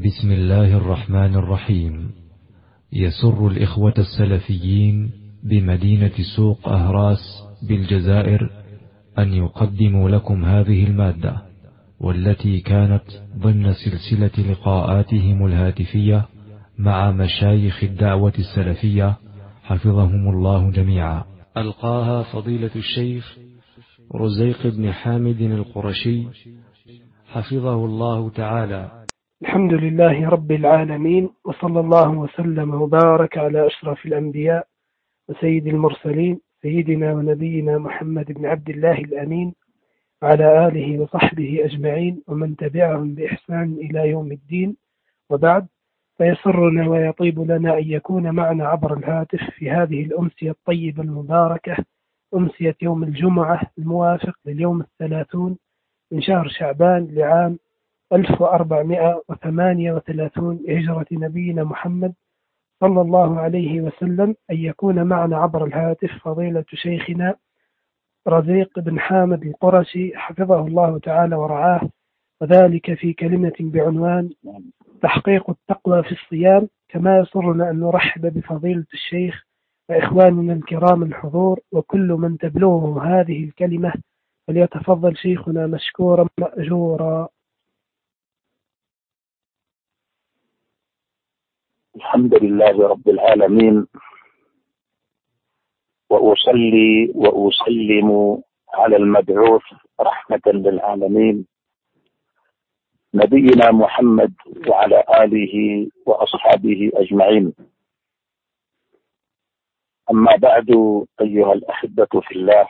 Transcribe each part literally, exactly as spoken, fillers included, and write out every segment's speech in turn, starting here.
بسم الله الرحمن الرحيم. يسر الإخوة السلفيين بمدينة سوق أهراس بالجزائر أن يقدموا لكم هذه المادة، والتي كانت ضمن سلسلة لقاءاتهم الهاتفية مع مشايخ الدعوة السلفية حفظهم الله جميعا. ألقاها فضيلة الشيخ رزيق بن حامد القرشي حفظه الله تعالى. الحمد لله رب العالمين، وصلى الله وسلم وبارك على أشرف الأنبياء وسيد المرسلين سيدنا ونبينا محمد بن عبد الله الأمين وعلى آله وصحبه أجمعين ومن تبعهم بإحسان إلى يوم الدين. وبعد، فيسرنا ويطيب لنا أن يكون معنا عبر الهاتف في هذه الأمسية الطيبة المباركة، أمسية يوم الجمعة الموافق لليوم الثلاثون من شهر شعبان لعام ألف وأربعمائة وثمانية وثلاثين هجرة نبينا محمد صلى الله عليه وسلم، أن يكون معنا عبر الهاتف فضيلة شيخنا رزيق بن حامد القرشي حفظه الله تعالى ورعاه، وذلك في كلمة بعنوان تحقيق التقوى في الصيام. كما يسرنا أن نرحب بفضيلة الشيخ وإخواننا الكرام الحضور، وكل من تبلغه هذه الكلمة فليتفضل شيخنا مشكورا مأجورا. الحمد لله رب العالمين، وأصلي وأسلم على المبعوث رحمة للعالمين نبينا محمد وعلى آله وأصحابه أجمعين. أما بعد، أيها الأحبة في الله،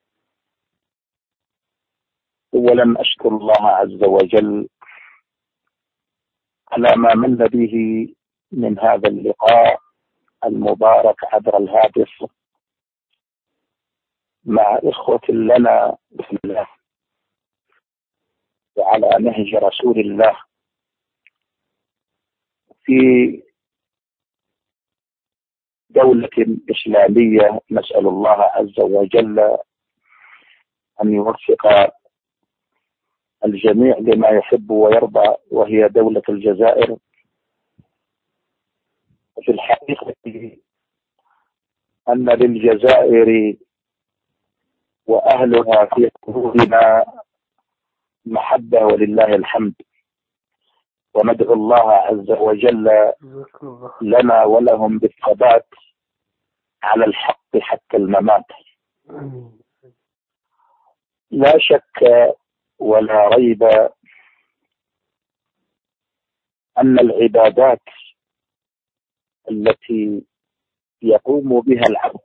أولا أشكر الله عز وجل على ما من به من هذا اللقاء المبارك عبر الهاتف مع إخوة لنا في الله وعلى نهج رسول الله في دولة إسلامية. نسأل الله عز وجل أن يوفق الجميع لما يحب ويرضى، وهي دولة الجزائر. في الحقيقة أن للجزائر وأهلها في قلوبنا محبة، ولله الحمد، وندعو الله عز وجل لنا ولهم بالثبات على الحق حتى الممات. لا شك ولا ريب أن العبادات التي يقوم بها العبد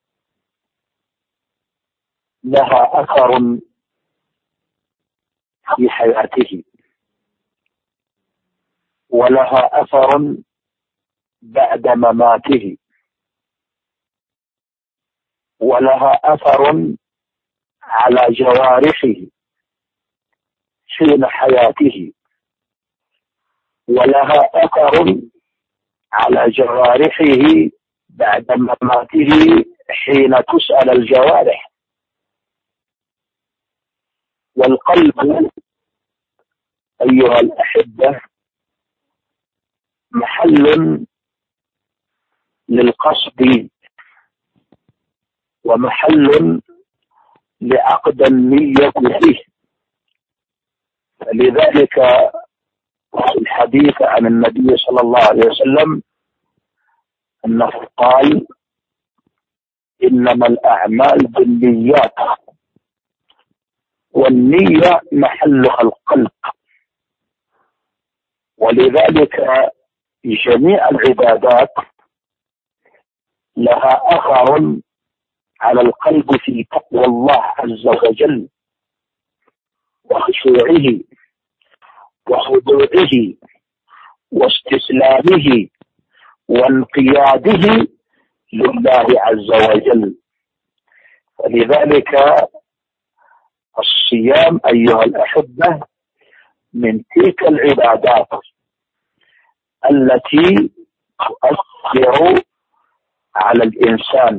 لها أثر في حياته، ولها أثر بعد مماته، ولها أثر على جوارحه حين حياته، ولها أثر على جوارحه بعد مماته حين تسأل الجوارح. والقلب أيها الأحبة محل للقصد ومحل لعقد النية فيه. لذلك الحديث عن النبي صلى الله عليه وسلم أنه قال: إنما الأعمال بالنيات، والنية محلها القلب. ولذلك جميع العبادات لها أثر على القلب في تقوى الله عز وجل وخشوعه وخضوعه واستسلامه وانقياده لله عز وجل. فلذلك الصيام أيها الأحبة من تلك العبادات التي تؤثر على الإنسان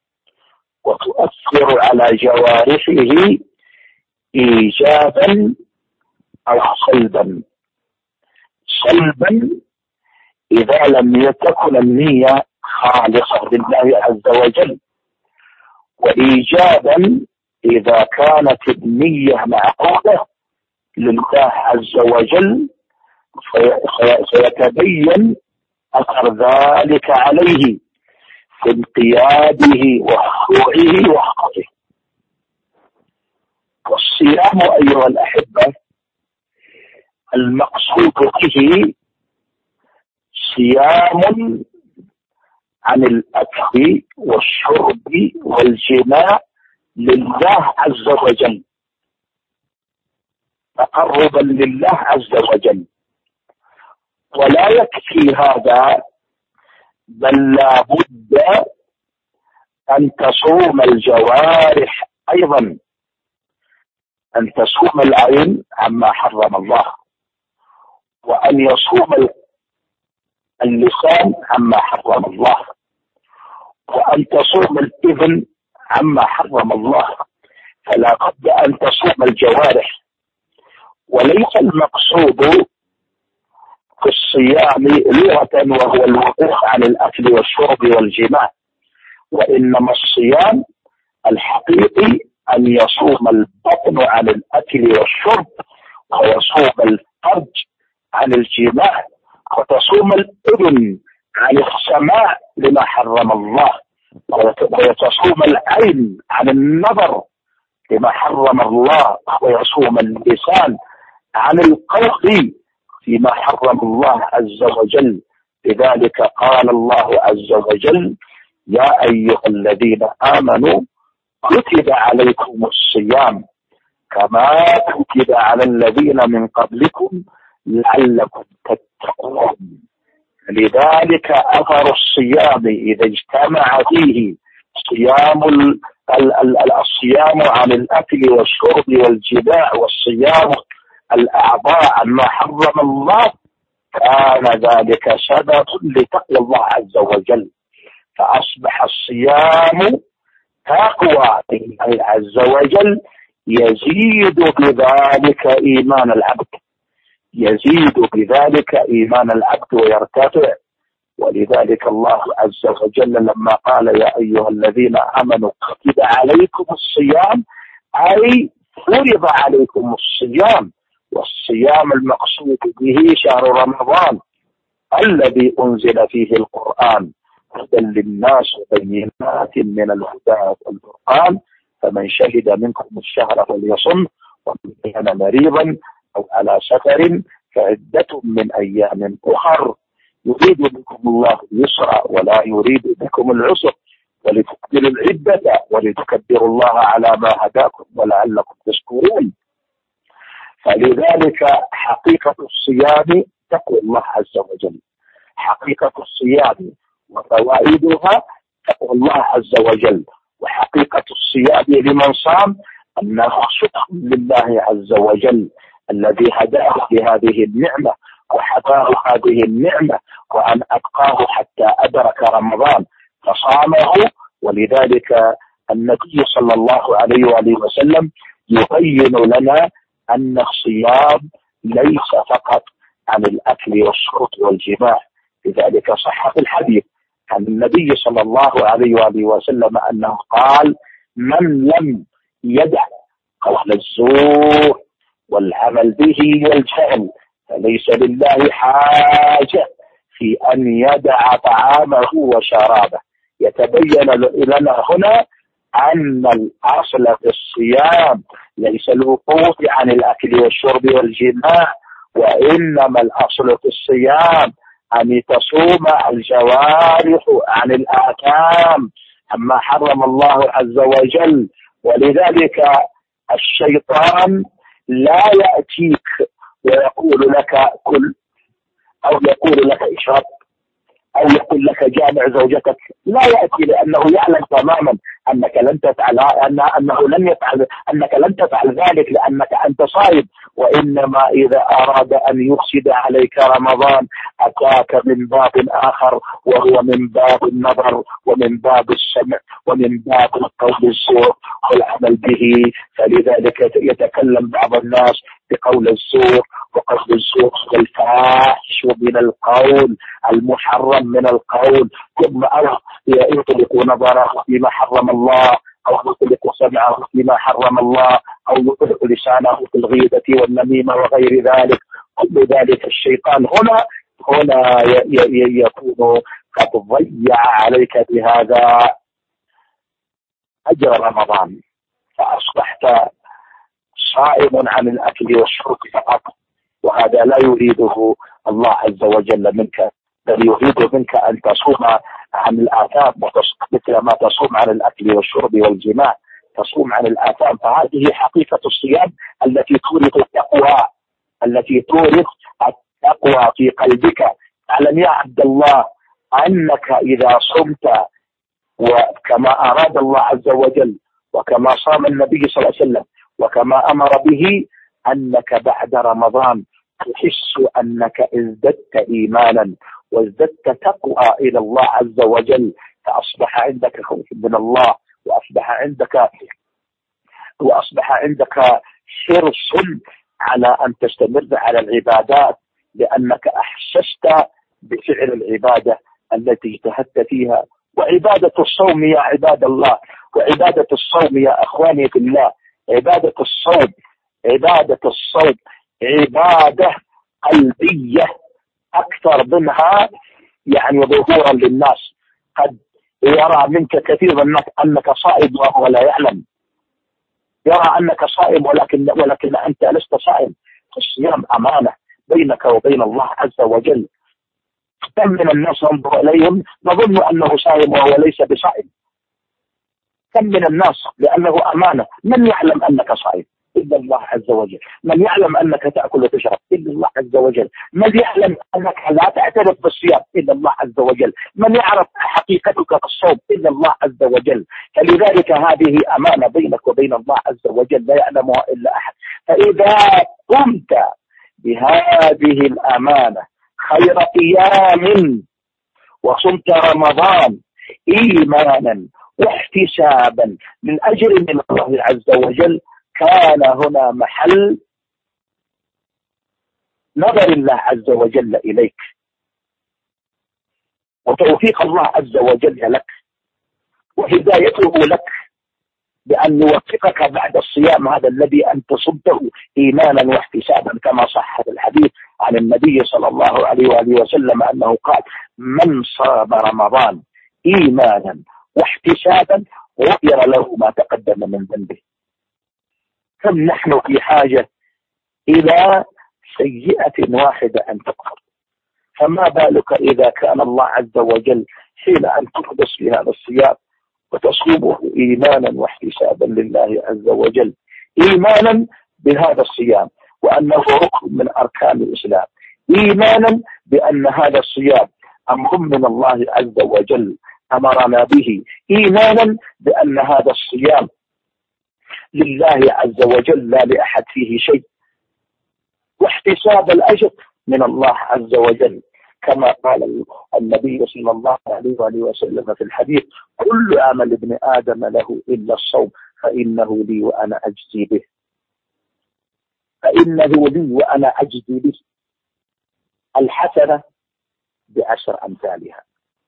وتؤثر على جوارحه إيجابا أو سلبا، صلبا إذا لم تكن النية خالصة لله عز وجل، وإيجابا إذا كانت النية معقودة لله عز وجل، سيتبين أثر ذلك عليه في انقياده وخضوعه وحقه. والصيام أيها الأحبة المقصود به صيام عن الأكل والشرب والجماع لله عز وجل، تقربا لله عز وجل. ولا يكفي هذا، بل لا بد أن تصوم الجوارح أيضا، أن تصوم العين عما حرم الله، وأن يصوم اللسان عما حرم الله، وأن تصوم الإذن عما حرم الله. فلا بد أن تصوم الجوارح. وليس المقصود في الصيام لغة وهو الوقوف عن الأكل والشرب والجماع، وإنما الصيام الحقيقي أن يصوم البطن عن الأكل والشرب، ويصوم الفرج عن الجماع، وتصوم الأذن عن السماع لما حرم الله، ويتصوم العين عن النظر لما حرم الله، ويصوم اللسان عن القول فيما حرم الله عز وجل. لذلك قال الله عز وجل: يا أيها الذين آمنوا كتب عليكم الصيام كما كتب على الذين من قبلكم لعلكم تتقون. لذلك أثر الصيام إذا اجتمع فيه صيام الصيام عن الأكل والشرب والجماع، والصيام الأعضاء عما حرم الله، كان ذلك سبب لتقوى الله عز وجل. فأصبح الصيام تقوى الله عز وجل، يزيد بذلك إيمان العبد، يزيد بذلك إيمان العبد ويرتفع. ولذلك الله عز وجل لما قال: يا أيها الذين آمنوا كتب عليكم الصيام، أي فرض عليكم الصيام. والصيام المقصود به شهر رمضان الذي أنزل فيه القرآن هدى للناس وبينات من الهدى والفرقان، فمن شهد منكم الشهر فليصم، ومن كان مريضا أو على سفر فعدة من أيام أخر، يريد بكم الله اليسر ولا يريد بكم العسر، ولتكملوا العدة ولتكبروا الله على ما هداكم ولعلكم تشكرون. فلذلك حقيقة الصيام تقوى الله عز وجل، حقيقة الصيام وفوائدها تقوى الله عز وجل. وحقيقة الصيام لمن صام أنه شكر لله عز وجل الذي هداه لهذه النعمة وحفاه هذه النعمة، وأن أبقاه حتى أدرك رمضان فصامه. ولذلك النبي صلى الله عليه وآله وسلم يبين لنا أن الصيام ليس فقط عن الأكل والشرب والجماع. لذلك صح في الحديث عن النبي صلى الله عليه وآله وسلم أنه قال: من لم يدع قول الزور والعمل به والجهل فليس لله حاجة في أن يدع طعامه وشرابه. يتبين لنا هنا أن الأصل في الصيام ليس الوقوف عن الأكل والشرب والجماع، وإنما الأصل في الصيام أن تصوم الجوارح عن الآثام عما حرم الله عز وجل. ولذلك الشيطان لا يأتيك ويقول لك كل، أو يقول لك اشرب، أو يقول لك جامع زوجتك. لا يأتي، لأنه يعلم تماما أنك لن تفعل أن أنه لن يفعل أنك لن تفعل ذلك لأنك أنت صائم. وإنما إذا أراد أن يفسد عليك رمضان أتاك من باب آخر وهو من باب النظر ومن باب السمع ومن باب القول الزور والعمل به. فلذلك يتكلم بعض الناس بقول الزور وقول الزور والفاحش ومن القول المحرم من القول، ثم يطلق نظره فيما حرم الله أو يطلق سمعه فيما حرم الله أو يطلق لسانه في الغيبة والنميمة وغير ذلك. كل ذلك الشيطان هنا هنا يكون قد ضيع عليك بهذا أجر رمضان، فأصبحت صائم عن الأكل والشرب فقط، وهذا لا يريده الله عز وجل منك، بل يريد منك أن تصوم عن الآثام مثل ما تصوم عن الأكل والشرب والجماع، تصوم عن الآثام. فهذه حقيقة الصيام التي تورث التقوى، التي تورث التقوى في قلبك. اعلم يا عبد الله أنك إذا صمت وكما أراد الله عز وجل وكما صام النبي صلى الله عليه وسلم وكما أمر به، أنك بعد رمضان تحس أنك ازددت إيمانا وازددت تقوى إلى الله عز وجل، فأصبح عندك خوف من الله، وأصبح عندك وأصبح عندك حرص على أن تستمر على العبادات، لأنك أحسست بفعل العبادة التي اجتهدت فيها. وعبادة الصوم يا عباد الله، وعبادة الصوم يا أخواني في الله، عبادة الصوم عبادة الصوم عبادة قلبية أكثر منها يعني ظهورا للناس. قد يرى منك كثير من الناس أنك صائم وهو لا يعلم، يرى أنك صائم ولكن ولكن أنت لست صائم. الصيام أمانة بينك وبين الله عز وجل. كم من الناس ننظر إليهم نظن أنه صائم وهو ليس بصائم. كم من الناس لأنه أمانة. من يعلم أنك صائم؟ إلا الله عز وجل. من يعلم أنك تأكل وتشرب؟ إلا الله عز وجل. من يعلم أنك لا تعترف بالصيام؟ إلا الله عز وجل. من يعرف حقيقتك في الصوم؟ إلا الله عز وجل. فلذلك هذه أمانة بينك وبين الله عز وجل لا يعلمها إلا أحد. فإذا قمت بهذه الأمانة خير قيام وصمت رمضان إيمانا واحتسابا من أجر من الله عز وجل، كان هنا محل نظر الله عز وجل إليك وتوفيق الله عز وجل لك وهدايته لك بأن يوفقك بعد الصيام هذا الذي أنت صمته إيمانا واحتسابا، كما صح الحديث عن النبي صلى الله عليه وآله وسلم أنه قال: من صام رمضان إيمانا واحتسابا غفر له ما تقدم من ذنبه. كم نحن في حاجة إلى سيئة واحدة أن تغفر، فما بالك إذا كان الله عز وجل حين أن تقدس في هذا الصيام وتصومه إيمانا واحتسابا لله عز وجل، إيمانا بهذا الصيام وأنه ركن من أركان الإسلام، إيمانا بأن هذا الصيام أمر من الله عز وجل أمرنا به، إيمانا بأن هذا الصيام لله عز وجل لا لأحد فيه شيء، واحتساب الأجر من الله عز وجل، كما قال النبي صلى الله عليه وسلم في الحديث: كل عمل ابن آدم له إلا الصوم فإنه لي وأنا أجزي به، فإنه لي وأنا أجزي به. الحسنة بعشر أمثالها،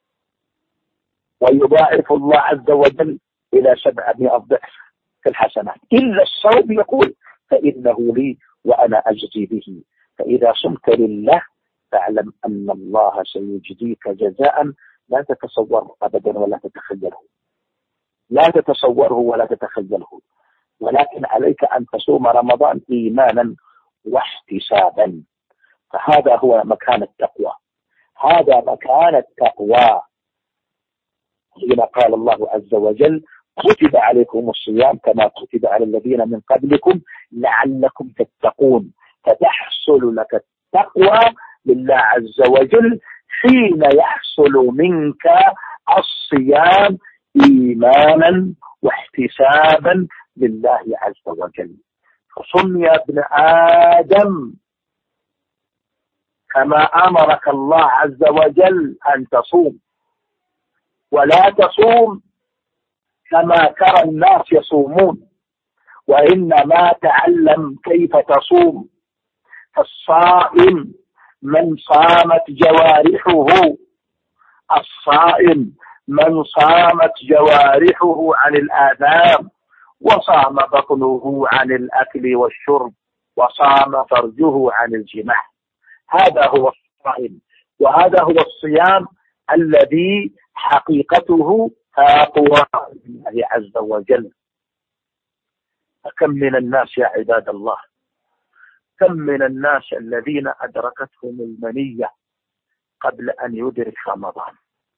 ويضاعف الله عز وجل إلى سبعمائة ضعف في الحسنات، إلا الصوم يقول: فإنه لي وأنا أجزي به. فإذا صمت لله فاعلم أن الله سيجزيك جزاء لا تتصوره أبدا ولا تتخيله، لا تتصوره ولا تتخيله، ولكن عليك أن تصوم رمضان إيمانا واحتسابا. فهذا هو مكان التقوى، هذا مكان التقوى. حين قال الله عز وجل: كتب عليكم الصيام كما كتب على الذين من قبلكم لعلكم تتقون. فتحصل لك التقوى لله عز وجل حين يحصل منك الصيام إيمانا واحتسابا لله عز وجل. فصم يا ابن آدم كما أمرك الله عز وجل أن تصوم، ولا تصوم كما ترى الناس يصومون، وإنما تعلم كيف تصوم. فالصائم من صامت جوارحه، الصائم من صامت جوارحه عن الآثام، وصام بطنه عن الأكل والشرب، وصام فرجه عن الجماع. هذا هو الصائم، وهذا هو الصيام الذي حقيقته تقوى الله عز وجل. فكم من الناس يا عباد الله، كم من الناس الذين أدركتهم المنية قبل أن يدرك رمضان.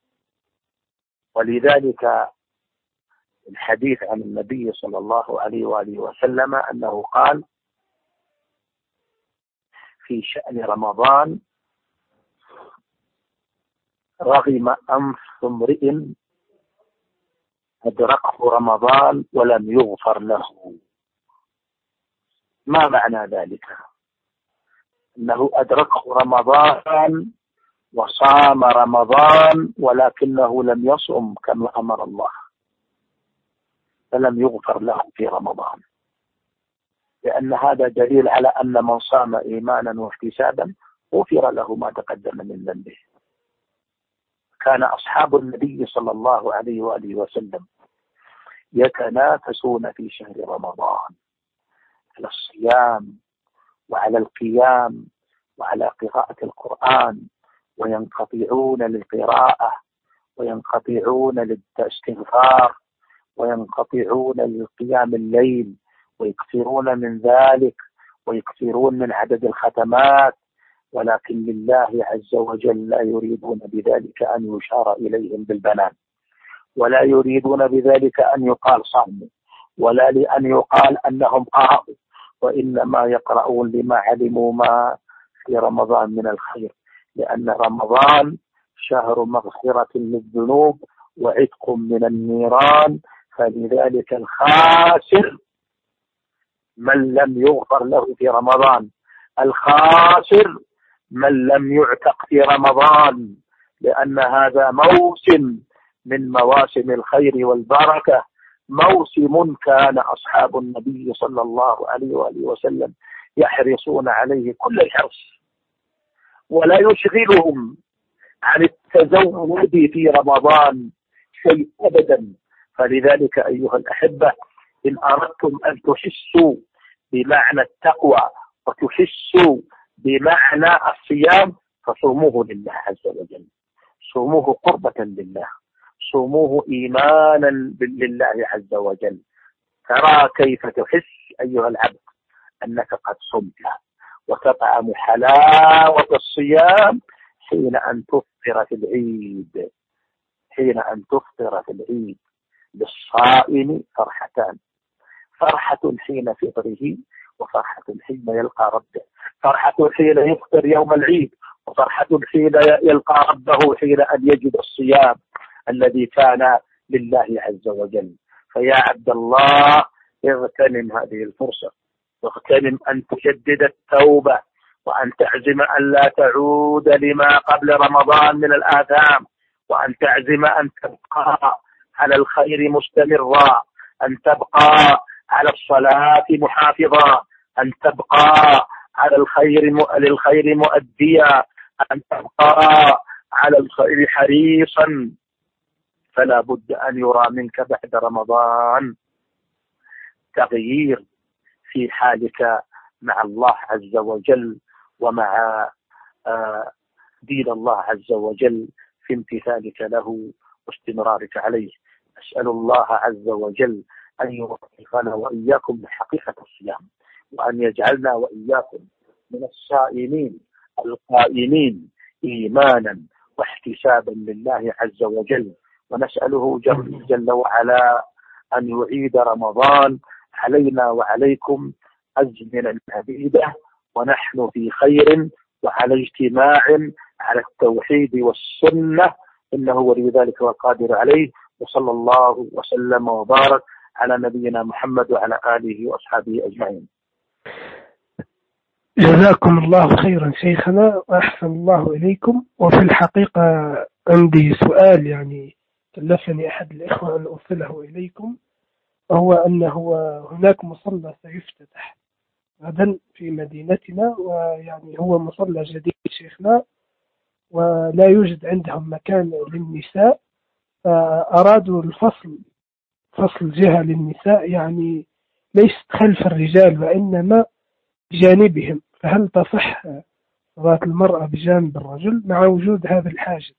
ولذلك الحديث عن النبي صلى الله عليه وآله وسلم أنه قال في شأن رمضان: رغم أنف امرئ أدركه رمضان ولم يغفر له. ما معنى ذلك؟ أنه أدركه رمضان وصام رمضان ولكنه لم يصم كما أمر الله، فلم يغفر له في رمضان، لأن هذا دليل على أن من صام إيمانا واحتسابا غفر له ما تقدم من ذنبه. كان أصحاب النبي صلى الله عليه وآله وسلم يتنافسون في شهر رمضان على الصيام وعلى القيام وعلى قراءة القرآن، وينقطعون للقراءة وينقطعون للاستغفار وينقطعون للقيام الليل، ويكثرون من ذلك ويكثرون من عدد الختمات، ولكن لله عز وجل لا يريدون بذلك أن يشار إليهم بالبنان، ولا يريدون بذلك أن يقال صاموا، ولا لأن يقال أنهم قرأوا، وإنما يقرؤون لما علموا ما في رمضان من الخير، لأن رمضان شهر مغفرة للذنوب وعتق من النيران. فلذلك الخاسر من لم يغفر له في رمضان، الخاسر من لم يعتق في رمضان، لأن هذا موسم من مواسم الخير والبركة، موسم كان أصحاب النبي صلى الله عليه وآله وسلم يحرصون عليه كل الحرص، ولا يشغلهم عن التزود في رمضان شيء أبدا. فلذلك أيها الأحبة، إن أردتم أن تحسوا بمعنى التقوى وتحسوا بمعنى الصيام فصوموه لله عز وجل، صوموه قربة لله، صوموه إيمانا لله عز وجل. ترى كيف تحس أيها العبد أنك قد صمت وتطعم حلاوة الصيام حين أن تفطر في العيد. حين أن تفطر في العيد للصائم فرحتان: فرحة حين فطره، وفرحة حين يلقى ربه. فرحة حين يفطر يوم العيد، وفرحة حين يلقى ربه حين أن يجد الصيام الذي كان لله عز وجل. فيا عبد الله، اغتنم هذه الفرصة، واغتنم أن تجدد التوبة، وأن تعزم أن لا تعود لما قبل رمضان من الآثام، وأن تعزم أن تبقى على الخير مستمرا، أن تبقى على الصلاة محافظا، أن تبقى على الخير للخير مؤديا، أن تبقى على الخير حريصا. فلا بد أن يرى منك بعد رمضان تغيير في حالك مع الله عز وجل ومع دين الله عز وجل في امتثالك له واستمرارك عليه. أسأل الله عز وجل أن يوفقنا وإياكم لحقيقة الصيام، وأن يجعلنا وإياكم من الصائمين القائمين إيمانا واحتسابا لله عز وجل. ونسأله جل, جل وعلا أن يعيد رمضان علينا وعليكم أزمنة عديدة، ونحن في خير وعلى اجتماع على التوحيد والسنة، إنه ولي ذلك والقادر عليه. وصلى الله وسلم وبارك على نبينا محمد وعلى آله وأصحابه أجمعين. جزاكم الله خيرا شيخنا وأحسن الله إليكم. وفي الحقيقة عندي سؤال يعني كلفني أحد الإخوة أن أوصله إليكم، وهو أنه هناك مصلى سيفتتح غدا في مدينتنا، ويعني هو مصلى جديد شيخنا، ولا يوجد عندهم مكان للنساء، فأرادوا الفصل فصل جهة للنساء، يعني ليست خلف الرجال وإنما بجانبهم، فهل تصح صلاة المرأة بجانب الرجل مع وجود هذا الحاجز؟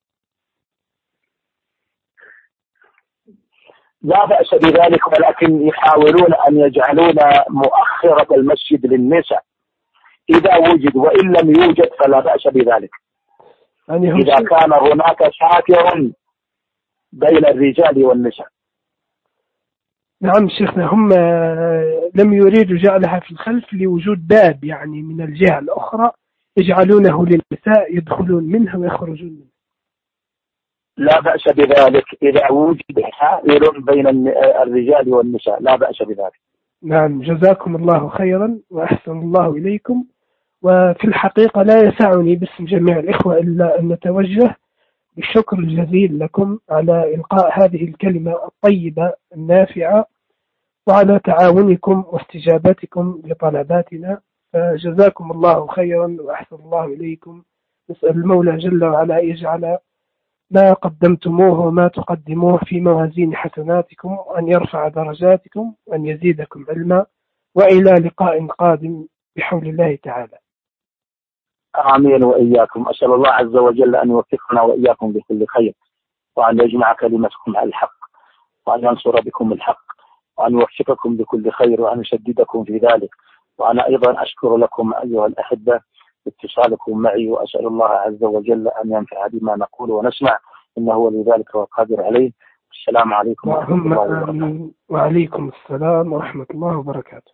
لا بأس بذلك، ولكن يحاولون أن يجعلون مؤخرة المسجد للنساء إذا وجد، وإن لم يوجد فلا بأس بذلك. يعني إذا كان هناك ساتر بين الرجال والنساء. نعم شيخنا، هم لم يريدوا جعلها في الخلف لوجود باب يعني من الجهة الأخرى يجعلونه للنساء يدخلون منه ويخرجون منه. لا بأس بذلك إذا وجد حائل بين الرجال والنساء، لا بأس بذلك. نعم جزاكم الله خيرا وأحسن الله إليكم. وفي الحقيقة لا يسعني باسم جميع الإخوة إلا أن نتوجه بالشكر الجزيل لكم على إلقاء هذه الكلمة الطيبة النافعة، وعلى تعاونكم واستجابتكم لطلباتنا، فجزاكم الله خيرا وأحسن الله إليكم. نسأل المولى جل وعلا يجعل ما قدمتموه وما تقدموه في موازين حسناتكم، وأن يرفع درجاتكم وأن يزيدكم علما، وإلى لقاء قادم بحول الله تعالى. آمين وإياكم. أسأل الله عز وجل أن يوفقنا وإياكم بكل خير، وأن يجمع كلمتكم على الحق، وأن ينصر بكم الحق، وأن يوفقكم بكل خير، وأن يسددكم في ذلك. وأنا أيضا أشكر لكم أيها الأحبة اتصالكم معي، وأسأل الله عز وجل أن ينفع بما نقول ونسمع، إنه هو لذلك والقادر عليه. السلام عليكم ورحمة الله وبركاته. وعليكم السلام ورحمة الله وبركاته.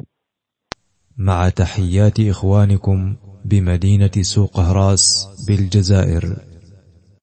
مع تحيات إخوانكم بمدينة سوق أهراس بالجزائر.